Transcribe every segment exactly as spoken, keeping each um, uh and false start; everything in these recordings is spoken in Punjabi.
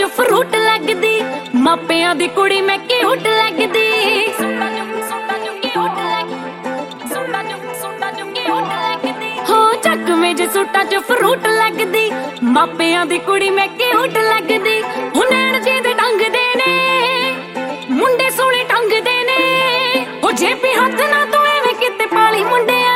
ਫਰੂਟ ਲੱਗਦੀ, ਮਾਪਿਆਂ ਦੀ ਕੁੜੀ ਮੈਂ ਕਿਊਟ ਲੱਗਦੀ। ਹੋ ਚੱਕਵੇਂ ਜੇ ਸੂਟਾਂ ਚ ਫਰੂਟ ਲੱਗਦੀ, ਮਾਪਿਆਂ ਦੀ ਕੁੜੀ ਮੈਂ ਕਿਊਟ ਲੱਗਦੀ। ਹੁਣ ਨੈਣ ਜੀ ਦੇ ਟੰਗਦੇ ਨੇ, ਮੁੰਡੇ ਸੋਹਣੇ ਟੰਗਦੇ ਨੇ। ਉਹ ਜੇਬੀ ਹੱਥ ਨਾ ਤੂੰ ਐਵੇਂ ਕਿਤੇ ਪਾਲੀ ਮੁੰਡਿਆ।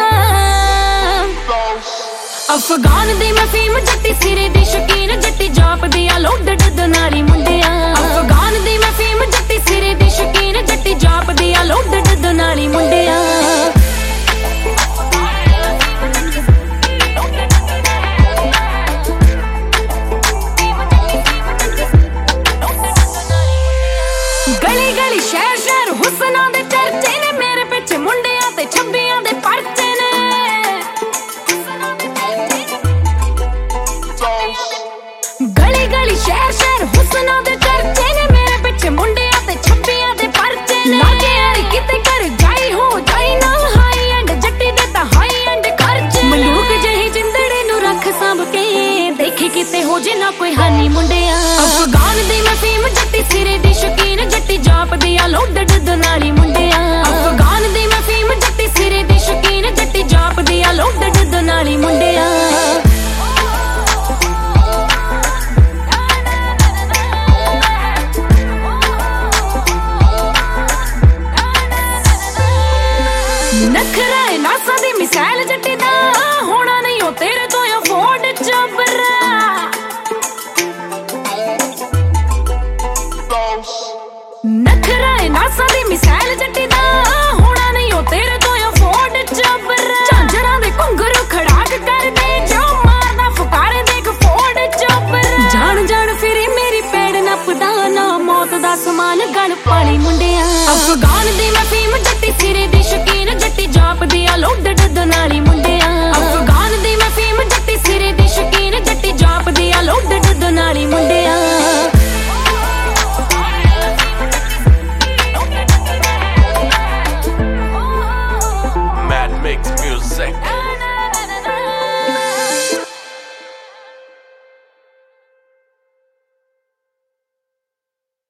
ਅਫਗਾਨ ਦੀ ਮੈਂ ਫੀਮ ਜੱਟੀ ਸਿਰੇ ਦੀ ਸ਼ਕੀਨ, ਜੱਟੀ ਜਾਪਦੀ ਆ ਲੋਡਡ ਦਨਾਲੀ ਮੁੰਡਿਆ। ਅਫਗਾਨ ਦੀ ਮੈਂ ਫੀਮ ਜੱਟੀ ਸਿਰੇ ਦੀ ਸ਼ਕੀਨ, ਜੱਟੀ ਜਾਪਦੀ ਆ ਲੋਡਡ ਦਨਾਲੀ ਮੁੰਡਿਆ। ਗਲੀ ਗਲੀ ਸ਼ਹਿਰ ਸ਼ਹਿਰ ਹੁਸਨਾਂ ਦੇ ਚਰਚੇ ਨੇ, ਮੇਰੇ ਪਿੱਛੇ ਮੁੰਡਿਆਂ ਤੇ ਛੱਬੀਆਂ ਦੇ ਪਰਚੇ ਨੇ। ਗਲੀ ਗਲੀ ਸ਼ਹਿਰ ਸ਼ਹਿਰ ਹੁਸਨਾਂ ਦੇ ਚਰਚੇ ਨੇ, ਮੇਰੇ ਪਿੱਛੇ ਮੁੰਡਿਆਂ ਤੇ ਛੱਬੀਆਂ ਦੇ ਪਰਚੇ ਨੇ। ਲਾਗੇ ਵਾਲੀ ਕਿਤੇ ਕਰ ਜਾਈ ਹੋ ਜਾਈ ਨਾ, ਹਾਈ ਐਂਡ ਜੱਟੀ ਦੇ ਤਾਂ ਹਾਈ ਐਂਡ ਖਰਚੇ। ਮਲੂਕ ਜਿਹੀ ਜਿੰਦੜੇ ਨੂੰ ਰੱਖ ਸਾਂਭ ਕੇ, ਦੇਖੀ ਕਿਤੇ ਹੋ ਜੇ ਨਾ ਕੋਈ ਹਾਨੀ ਮੁੰਡਿਆ। ਅਫਗਾਨ ਦੀ ਮੈਂ ਫੀਮ ਜੱਟੀ ਸਿਰੇ ਦੀ ਸ਼ਕੀਨ, ਜੱਟੀ ਜਾਪਦੀ ਆ ਲੋਡਡ ਦਨਾਲੀ ਮੁੰਡਿਆ। ਅਫਗਾਨ ਦੀ ਮੈਂ ਫੀਮ ਜੱਟੀ ਸਿਰੇ ਦੀ ਸ਼ਕੀਨ, ਜੱਟੀ ਜਾਪਦੀ ਆ ਲੋਡਡ ਦਨਾਲੀ ਮੁੰਡਿਆ। ਨਖਰਾ ਏ ਨਾਸਾਂ ਦੀ ਮਿਸਾਲ ਜੱਟੀ ਦਾ, ਹੋਣਾ ਨਹੀਂ ਉਹ ਤੇਰੇ ਤੋਂ ਅਫੋਰਡ ਜਬਰਾ। ਨਖਰਾ ਏ ਨਾਸਾਂ ਦੀ ਮਿਸਾਲ ਜੱਟੀ ਦਾ, ਹੋਣਾ ਨਹੀਂ ਉਹ ਤੇਰੇ ਤੋਂ ਅਫੋਰਡ ਜਬਰਾ। ਝਾਂਜਰਾਂ ਦੇ ਘੁੰਗਰੂ ਖੜਾਕ ਕਰਦੇ, ਜੋ ਮਾਰਦਾ ਫੁਕਾਰੇ ਦੇਖ ਫੋਰਡ ਜਬਰਾ। ਜਾਣ ਜਾਣ ਫਿਰੇ ਮੇਰੀ ਪੈੜ ਨੱਪਦਾ, ਨਾ ਮੌਤ ਦਾ ਸਮਾਨ ਗਲ ਪਾਲੀ ਮੁੰਡਿਆ। ਅਫਗਾਨ ਦੀ ਮੈਂ ਫੀਮ ਜੱਟੀ ਸਿਰੇ ਦੀ ਸ਼ਕੀਨ, ਜੱਟੀ ਜਾਪਦੀ ਆ ਲੋਡਡ ਦਨਾਲੀ।